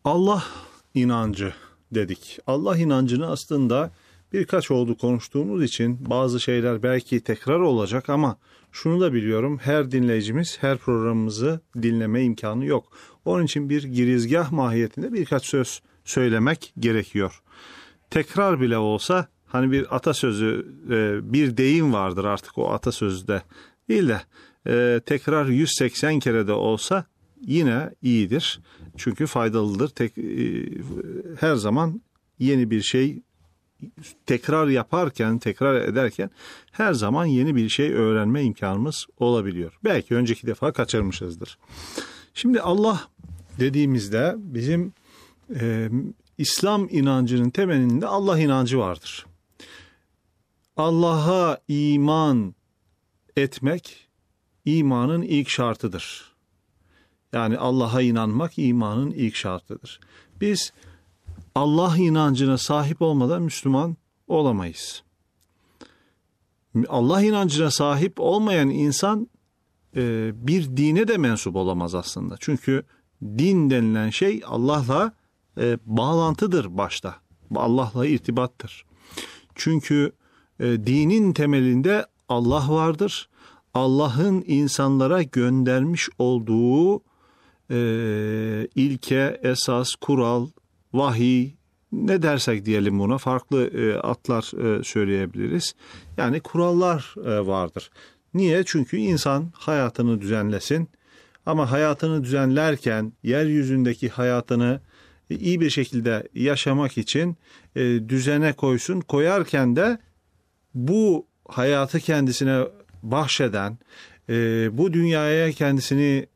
Allah inancı dedik. Allah inancını aslında birkaç oldu konuştuğumuz için bazı şeyler belki tekrar olacak ama şunu da biliyorum, her dinleyicimiz her programımızı dinleme imkanı yok. Onun için bir girizgah mahiyetinde birkaç söz söylemek gerekiyor. Tekrar bile olsa hani bir atasözü, bir deyim vardır artık o atasözde değil de tekrar 180 kere de olsa yine iyidir. Çünkü faydalıdır. Her zaman yeni bir şey tekrar yaparken, tekrar ederken her zaman yeni bir şey öğrenme imkanımız olabiliyor. Belki önceki defa kaçırmışızdır. Şimdi Allah dediğimizde bizim İslam inancının temelinde Allah inancı vardır. Allah'a iman etmek imanın ilk şartıdır. Yani Allah'a inanmak imanın ilk şartıdır. Biz Allah inancına sahip olmadan Müslüman olamayız. Allah inancına sahip olmayan insan bir dine de mensup olamaz aslında. Çünkü din denilen şey Allah'la bağlantıdır başta. Allah'la irtibattır. Çünkü dinin temelinde Allah vardır. Allah'ın insanlara göndermiş olduğu ilke, esas, kural, vahiy, ne dersek diyelim buna, farklı adlar söyleyebiliriz. Yani kurallar vardır. Niye? Çünkü insan hayatını düzenlesin. Ama hayatını düzenlerken yeryüzündeki hayatını iyi bir şekilde yaşamak için düzene koysun. Koyarken de bu hayatı kendisine bahşeden, bu dünyaya kendisini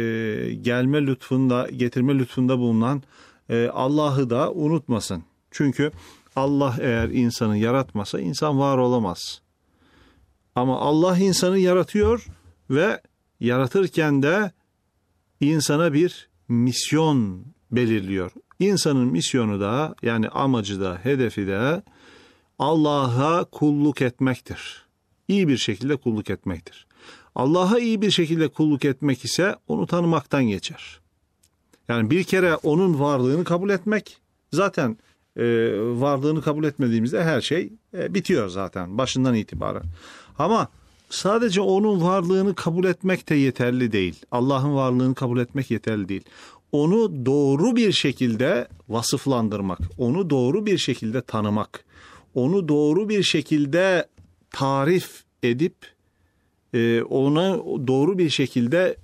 getirme lütfunda bulunan Allah'ı da unutmasın. Çünkü Allah eğer insanı yaratmasa insan var olamaz. Ama Allah insanı yaratıyor ve yaratırken de insana bir misyon belirliyor. İnsanın misyonu da, yani amacı da, hedefi de Allah'a kulluk etmektir. İyi bir şekilde kulluk etmektir. Allah'a iyi bir şekilde kulluk etmek ise onu tanımaktan geçer. Yani bir kere onun varlığını kabul etmek, zaten varlığını kabul etmediğimizde her şey bitiyor zaten başından itibaren. Ama sadece onun varlığını kabul etmek de yeterli değil. Allah'ın varlığını kabul etmek yeterli değil. Onu doğru bir şekilde vasıflandırmak, onu doğru bir şekilde tanımak, onu doğru bir şekilde tarif edip ona doğru bir şekilde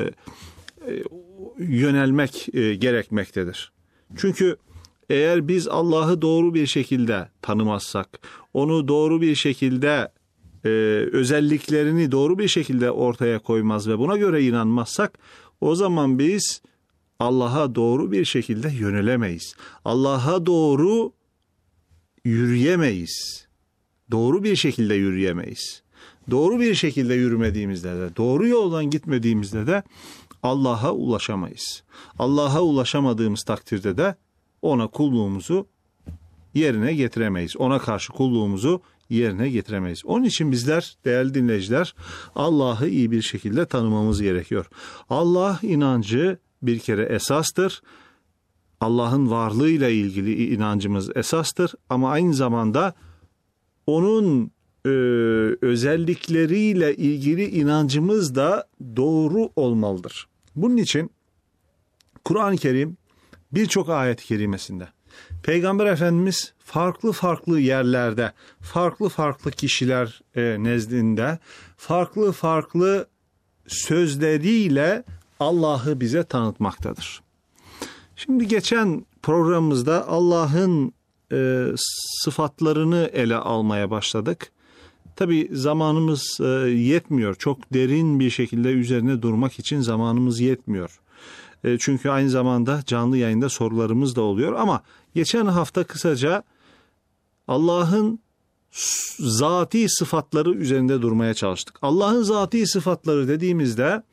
yönelmek gerekmektedir. Çünkü eğer biz Allah'ı doğru bir şekilde tanımazsak, onu doğru bir şekilde özelliklerini doğru bir şekilde ortaya koymaz ve buna göre inanmazsak, o zaman biz Allah'a doğru bir şekilde yönelemeyiz. Allah'a doğru yürüyemeyiz. Doğru bir şekilde yürüyemeyiz. Doğru bir şekilde yürümediğimizde de, doğru yoldan gitmediğimizde de Allah'a ulaşamayız. Allah'a ulaşamadığımız takdirde de ona kulluğumuzu yerine getiremeyiz. Ona karşı kulluğumuzu yerine getiremeyiz. Onun için bizler, değerli dinleyiciler, Allah'ı iyi bir şekilde tanımamız gerekiyor. Allah inancı bir kere esastır. Allah'ın varlığıyla ilgili inancımız esastır ama aynı zamanda onun özellikleriyle ilgili inancımız da doğru olmalıdır. Bunun için Kur'an-ı Kerim birçok ayet-i kerimesinde Peygamber Efendimiz farklı yerlerde, farklı kişiler nezdinde, farklı sözleriyle Allah'ı bize tanıtmaktadır. Şimdi geçen programımızda Allah'ın sıfatlarını ele almaya başladık. Tabii zamanımız yetmiyor. Çok derin bir şekilde üzerine durmak için zamanımız yetmiyor. Çünkü aynı zamanda canlı yayında sorularımız da oluyor. Ama geçen hafta kısaca Allah'ın zati sıfatları üzerinde durmaya çalıştık. Allah'ın zati sıfatları dediğimizde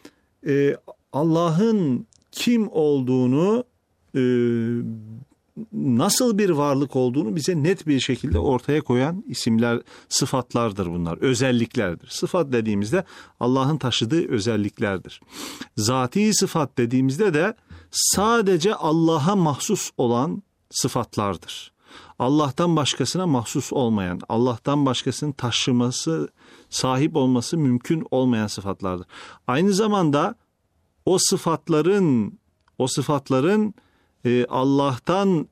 Allah'ın kim olduğunu, nasıl bir varlık olduğunu bize net bir şekilde ortaya koyan isimler, sıfatlardır bunlar, özelliklerdir. Sıfat dediğimizde Allah'ın taşıdığı özelliklerdir. Zati sıfat dediğimizde de sadece Allah'a mahsus olan sıfatlardır. Allah'tan başkasına mahsus olmayan, Allah'tan başkasının taşıması, sahip olması mümkün olmayan sıfatlardır. Aynı zamanda o sıfatların Allah'tan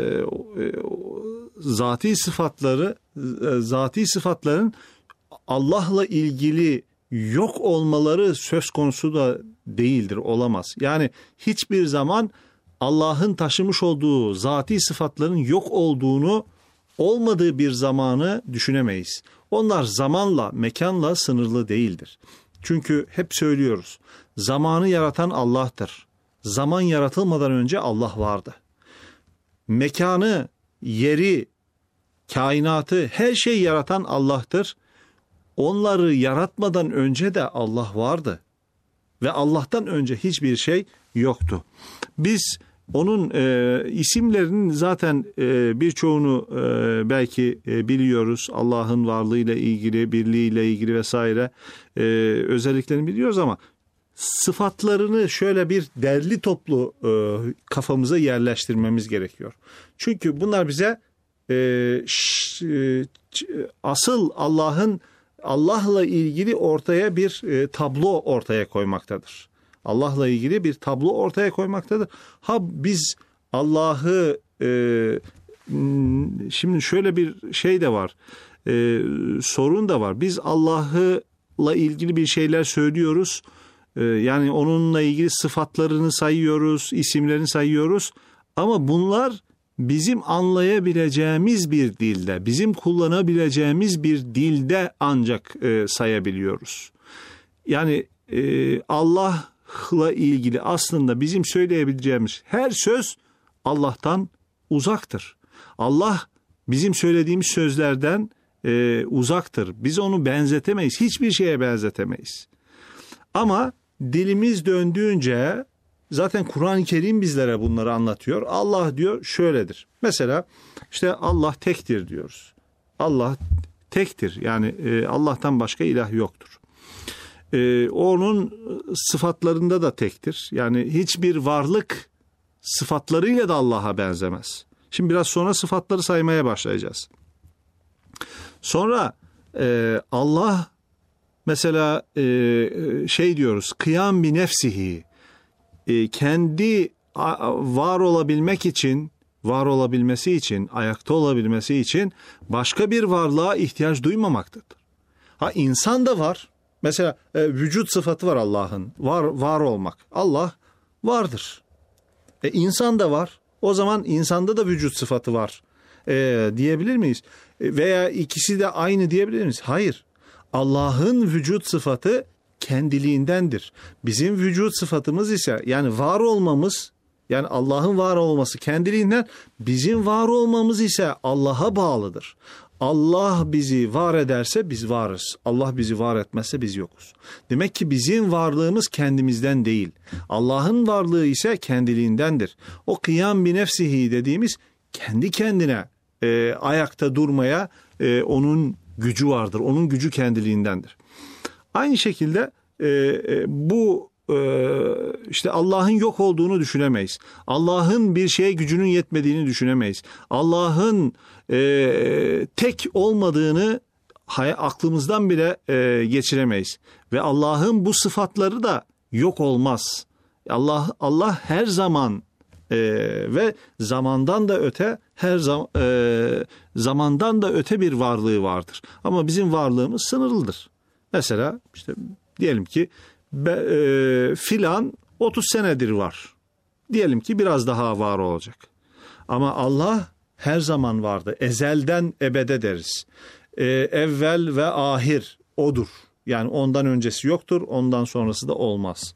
zati sıfatların Allah'la ilgili yok olmaları söz konusu da değildir, olamaz. Yani hiçbir zaman Allah'ın taşımış olduğu zati sıfatların yok olduğunu, olmadığı bir zamanı düşünemeyiz. Onlar zamanla, mekanla sınırlı değildir. Çünkü hep söylüyoruz, zamanı yaratan Allah'tır. Zaman yaratılmadan önce Allah vardı. Mekanı, yeri, kainatı, her şeyi yaratan Allah'tır. Onları yaratmadan önce de Allah vardı. Ve Allah'tan önce hiçbir şey yoktu. Biz onun isimlerinin zaten birçoğunu belki biliyoruz. Allah'ın varlığıyla ilgili, birliğiyle ilgili vesaire özelliklerini biliyoruz ama sıfatlarını şöyle bir derli toplu kafamıza yerleştirmemiz gerekiyor. Çünkü bunlar bize asıl Allah'la ilgili ortaya bir tablo ortaya koymaktadır. Allah'la ilgili bir tablo ortaya koymaktadır. Biz Allah'ı şimdi şöyle bir şey de var. Sorun da var. Biz Allah'la ilgili bir şeyler söylüyoruz. Yani onunla ilgili sıfatlarını sayıyoruz, isimlerini sayıyoruz. Ama bunlar bizim anlayabileceğimiz bir dilde, bizim kullanabileceğimiz bir dilde ancak sayabiliyoruz. Yani Allah'la ilgili aslında bizim söyleyebileceğimiz her söz Allah'tan uzaktır. Allah bizim söylediğimiz sözlerden uzaktır. Biz onu benzetemeyiz, hiçbir şeye benzetemeyiz. Ama dilimiz döndüğünce zaten Kur'an-ı Kerim bizlere bunları anlatıyor. Allah diyor şöyledir. Mesela işte Allah tektir diyoruz. Allah tektir. Yani Allah'tan başka ilah yoktur. Onun sıfatlarında da tektir. Yani hiçbir varlık sıfatlarıyla da Allah'a benzemez. Şimdi biraz sonra sıfatları saymaya başlayacağız. Sonra Allah mesela şey diyoruz, kıyam bi nefsihi, kendi var olabilmesi için, ayakta olabilmesi için başka bir varlığa ihtiyaç duymamaktadır. İnsan da var. Mesela vücut sıfatı var Allah'ın. Var olmak. Allah vardır. İnsan da var. O zaman insanda da vücut sıfatı var diyebilir miyiz? Veya ikisi de aynı diyebilir miyiz? Hayır. Allah'ın vücut sıfatı kendiliğindendir. Bizim vücut sıfatımız ise yani var olmamız, yani Allah'ın var olması kendiliğinden, bizim var olmamız ise Allah'a bağlıdır. Allah bizi var ederse biz varız. Allah bizi var etmezse biz yokuz. Demek ki bizim varlığımız kendimizden değil. Allah'ın varlığı ise kendiliğindendir. O kıyam bi nefsihi dediğimiz kendi kendine ayakta durmaya onun gücü vardır. Onun gücü kendiliğindendir. Aynı şekilde bu işte Allah'ın yok olduğunu düşünemeyiz. Allah'ın bir şeye gücünün yetmediğini düşünemeyiz. Allah'ın tek olmadığını aklımızdan bile geçiremeyiz. Ve Allah'ın bu sıfatları da yok olmaz. Allah her zaman ve zamandan da öte zamandan da öte bir varlığı vardır. Ama bizim varlığımız sınırlıdır. Mesela işte diyelim ki filan 30 senedir var. Diyelim ki biraz daha var olacak. Ama Allah her zaman vardı. Ezelden ebede deriz. Evvel ve ahir odur. Yani ondan öncesi yoktur, ondan sonrası da olmaz.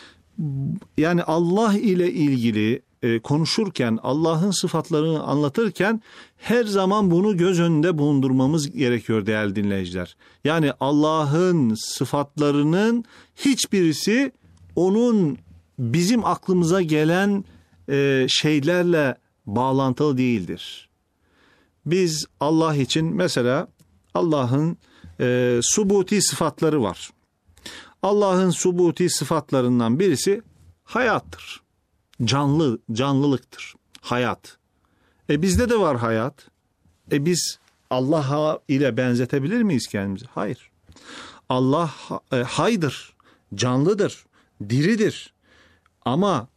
Yani Allah ile ilgili konuşurken, Allah'ın sıfatlarını anlatırken her zaman bunu göz önünde bulundurmamız gerekiyor değerli dinleyiciler. Yani Allah'ın sıfatlarının hiçbirisi onun bizim aklımıza gelen şeylerle bağlantılı değildir. Biz Allah için mesela Allah'ın subuti sıfatları var. Allah'ın subuti sıfatlarından birisi hayattır. canlılıktır. Hayat. Bizde de var hayat. Biz Allah'a ile benzetebilir miyiz kendimizi? Hayır. Allah haydır, canlıdır, diridir. Ama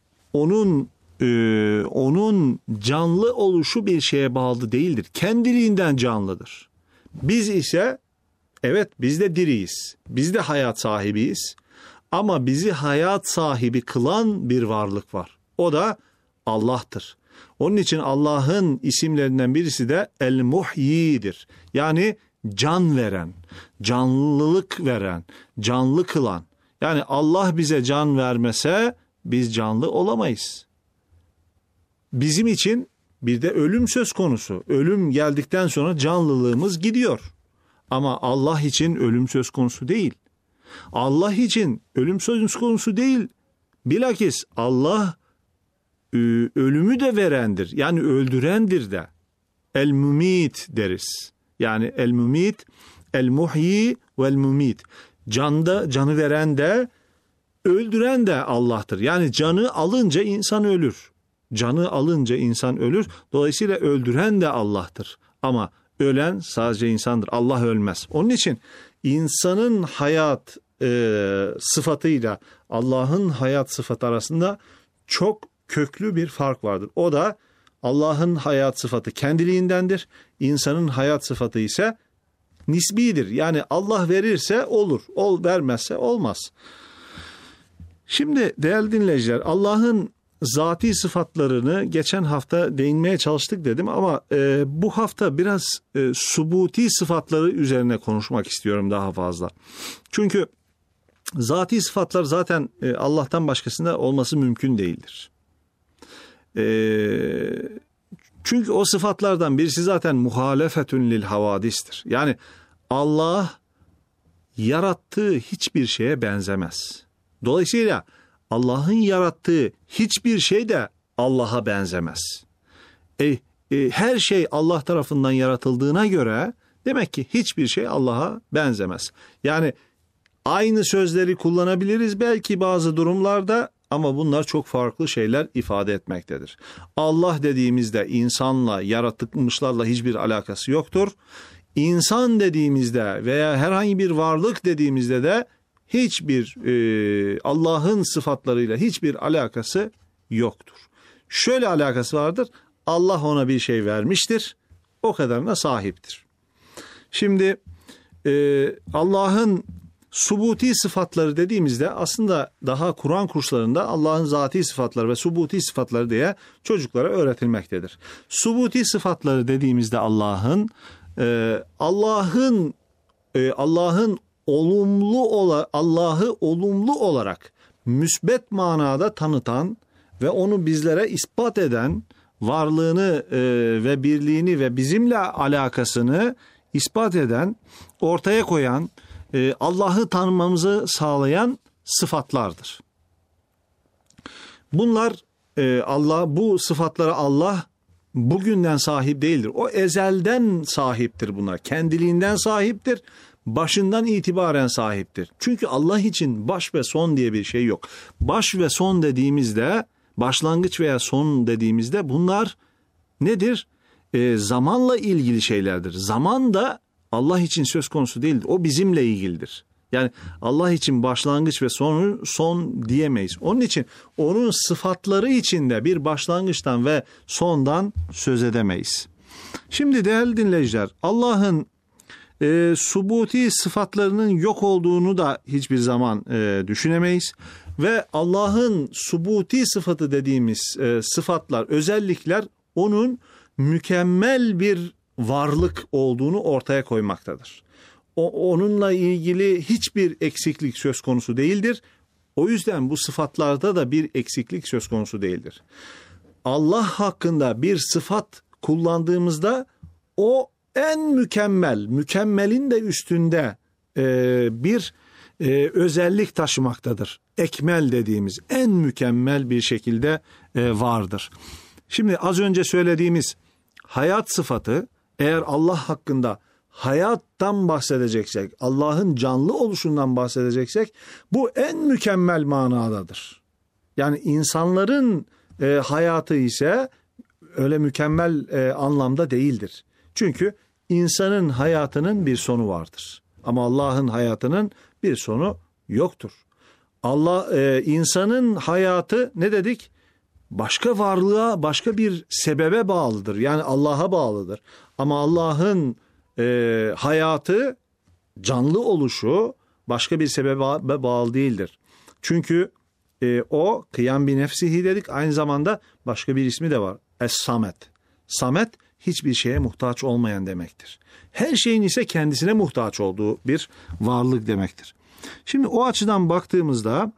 onun canlı oluşu bir şeye bağlı değildir. Kendiliğinden canlıdır. Biz ise evet biz de diriyiz. Biz de hayat sahibiyiz. Ama bizi hayat sahibi kılan bir varlık var. O da Allah'tır. Onun için Allah'ın isimlerinden birisi de El-Muhyi'dir. Yani can veren, canlılık veren, canlı kılan. Yani Allah bize can vermese biz canlı olamayız. Bizim için bir de ölüm söz konusu. Ölüm geldikten sonra canlılığımız gidiyor. Ama Allah için ölüm söz konusu değil. Allah için ölüm söz konusu değil. Bilakis Allah ölümü de verendir. Yani öldürendir de. El-Mumit deriz. Yani El-Mumit, El-Muhyi vel-Mumit. Canı veren de, öldüren de Allah'tır. Yani canı alınca insan ölür. Canı alınca insan ölür. Dolayısıyla öldüren de Allah'tır. Ama ölen sadece insandır. Allah ölmez. Onun için insanın hayat sıfatıyla Allah'ın hayat sıfatı arasında çok köklü bir fark vardır. O da Allah'ın hayat sıfatı kendiliğindendir. İnsanın hayat sıfatı ise nisbidir. Yani Allah verirse olur. Vermezse olmaz. Şimdi değerli dinleyiciler, Allah'ın zati sıfatlarını geçen hafta değinmeye çalıştık dedim ama bu hafta biraz subuti sıfatları üzerine konuşmak istiyorum daha fazla. Çünkü zati sıfatlar zaten Allah'tan başkasında olması mümkün değildir. Çünkü o sıfatlardan birisi zaten muhalefetün lil havadistir. Yani Allah yarattığı hiçbir şeye benzemez. Dolayısıyla Allah'ın yarattığı hiçbir şey de Allah'a benzemez. Her şey Allah tarafından yaratıldığına göre demek ki hiçbir şey Allah'a benzemez. Yani aynı sözleri kullanabiliriz belki bazı durumlarda ama bunlar çok farklı şeyler ifade etmektedir. Allah dediğimizde insanla, yaratılmışlarla hiçbir alakası yoktur. İnsan dediğimizde veya herhangi bir varlık dediğimizde de hiçbir Allah'ın sıfatlarıyla hiçbir alakası yoktur. Şöyle alakası vardır. Allah ona bir şey vermiştir. O kadarına sahiptir. Şimdi Allah'ın subuti sıfatları dediğimizde aslında daha Kur'an kurslarında Allah'ın zati sıfatları ve subuti sıfatları diye çocuklara öğretilmektedir. Subuti sıfatları dediğimizde Allah'ın Allah'ı olumlu olarak müsbet manada tanıtan ve onu bizlere ispat eden varlığını ve birliğini ve bizimle alakasını ispat eden, ortaya koyan, Allah'ı tanımamızı sağlayan sıfatlardır. Bunlar bu sıfatlara Allah bugünden sahip değildir. O ezelden sahiptir bunlar. Kendiliğinden sahiptir. Başından itibaren sahiptir. Çünkü Allah için baş ve son diye bir şey yok. Baş ve son dediğimizde, başlangıç veya son dediğimizde bunlar nedir? Zamanla ilgili şeylerdir. Zaman da Allah için söz konusu değildir. O bizimle ilgilidir. Yani Allah için başlangıç ve son diyemeyiz. Onun için onun sıfatları içinde bir başlangıçtan ve sondan söz edemeyiz. Şimdi değerli dinleyiciler, Allah'ın subuti sıfatlarının yok olduğunu da hiçbir zaman düşünemeyiz. Ve Allah'ın subuti sıfatı dediğimiz sıfatlar, özellikler onun mükemmel bir varlık olduğunu ortaya koymaktadır. Onunla ilgili hiçbir eksiklik söz konusu değildir. O yüzden bu sıfatlarda da bir eksiklik söz konusu değildir. Allah hakkında bir sıfat kullandığımızda o en mükemmelin de üstünde bir özellik taşımaktadır. Ekmel dediğimiz en mükemmel bir şekilde vardır. Şimdi az önce söylediğimiz hayat sıfatı, eğer Allah hakkında hayattan bahsedeceksek, Allah'ın canlı oluşundan bahsedeceksek, bu en mükemmel manadadır. Yani insanların hayatı ise öyle mükemmel anlamda değildir. Çünkü insanın hayatının bir sonu vardır. Ama Allah'ın hayatının bir sonu yoktur. İnsanın hayatı ne dedik? Başka varlığa, başka bir sebebe bağlıdır. Yani Allah'a bağlıdır. Ama Allah'ın hayatı, canlı oluşu başka bir sebebe bağlı değildir. Çünkü o kıyam bi nefsihi dedik. Aynı zamanda başka bir ismi de var. Es-Samet. Samet hiçbir şeye muhtaç olmayan demektir. Her şeyin ise kendisine muhtaç olduğu bir varlık demektir. Şimdi o açıdan baktığımızda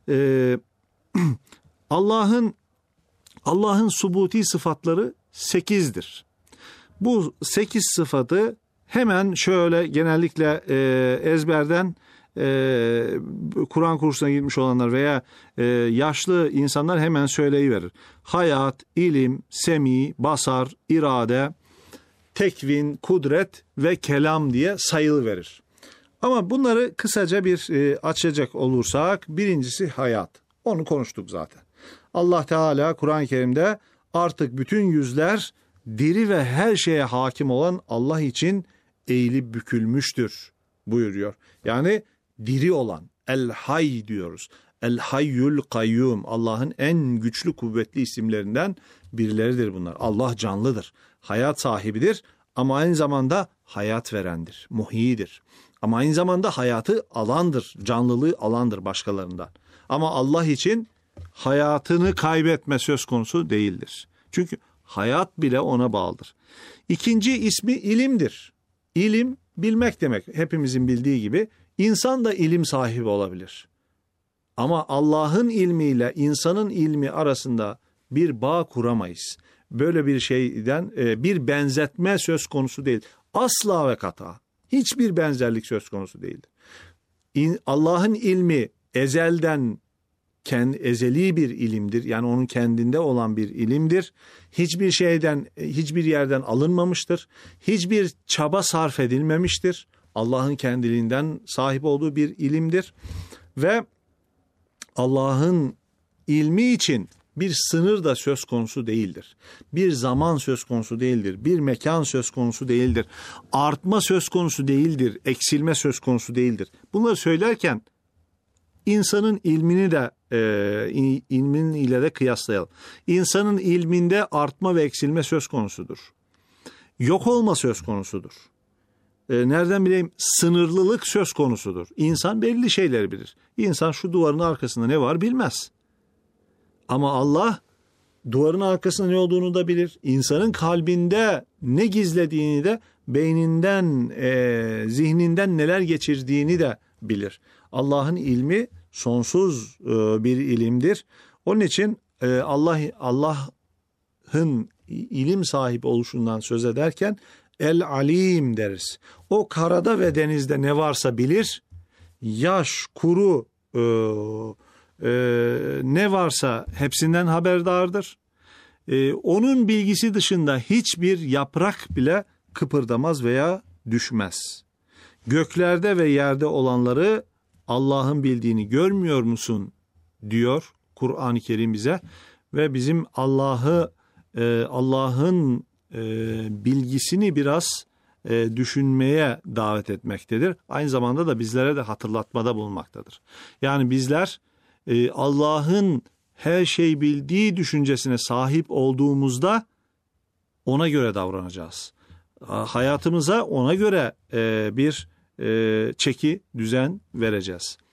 Allah'ın subuti sıfatları 8'dir. Bu 8 sıfatı hemen şöyle genellikle ezberden Kur'an kursuna gitmiş olanlar veya yaşlı insanlar hemen söyleyiverir. Hayat, ilim, semi, basar, irade, tekvin, kudret ve kelam diye sayılıverir. Ama bunları kısaca bir açacak olursak, birincisi hayat. Onu konuştuk zaten. Allah Teala Kur'an-ı Kerim'de artık bütün yüzler diri ve her şeye hakim olan Allah için eğilip bükülmüştür buyuruyor. Yani diri olan, El-Hay diyoruz. El-Hayyul Kayyum, Allah'ın en güçlü kuvvetli isimlerinden birileridir bunlar. Allah canlıdır, hayat sahibidir ama aynı zamanda hayat verendir, muhyidir. Ama aynı zamanda hayatı alandır, canlılığı alandır başkalarından. Ama Allah için hayatını kaybetme söz konusu değildir. Çünkü hayat bile ona bağlıdır. İkinci ismi ilimdir. İlim bilmek demek. Hepimizin bildiği gibi insan da ilim sahibi olabilir. Ama Allah'ın ilmiyle insanın ilmi arasında bir bağ kuramayız. Böyle bir şeyden bir benzetme söz konusu değil. Asla ve kata. Hiçbir benzerlik söz konusu değildir. Allah'ın ilmi ezelden ezeli bir ilimdir. Yani onun kendinde olan bir ilimdir. Hiçbir yerden alınmamıştır. Hiçbir çaba sarf edilmemiştir. Allah'ın kendiliğinden sahip olduğu bir ilimdir. Ve Allah'ın ilmi için bir sınır da söz konusu değildir. Bir zaman söz konusu değildir. Bir mekan söz konusu değildir. Artma söz konusu değildir. Eksilme söz konusu değildir. Bunları söylerken insanın ilmini de ilmin ile de kıyaslayalım. İnsanın ilminde artma ve eksilme söz konusudur. Yok olma söz konusudur. Nereden bileyim, sınırlılık söz konusudur. İnsan belli şeyleri bilir. İnsan şu duvarın arkasında ne var bilmez. Ama Allah duvarın arkasında ne olduğunu da bilir. İnsanın kalbinde ne gizlediğini de, beyninden, zihninden neler geçirdiğini de bilir. Allah'ın ilmi sonsuz bir ilimdir. Onun için Allah'ın ilim sahibi oluşundan söz ederken El-Alim deriz. O karada ve denizde ne varsa bilir. Yaş, kuru, ne varsa hepsinden haberdardır. Onun bilgisi dışında hiçbir yaprak bile kıpırdamaz veya düşmez. Göklerde ve yerde olanları Allah'ın bildiğini görmüyor musun diyor Kur'an-ı Kerim bize ve bizim Allah'ın bilgisini biraz düşünmeye davet etmektedir. Aynı zamanda da bizlere de hatırlatmada bulunmaktadır. Yani bizler Allah'ın her şey bildiği düşüncesine sahip olduğumuzda ona göre davranacağız. Hayatımıza ona göre bir çeki düzen vereceğiz.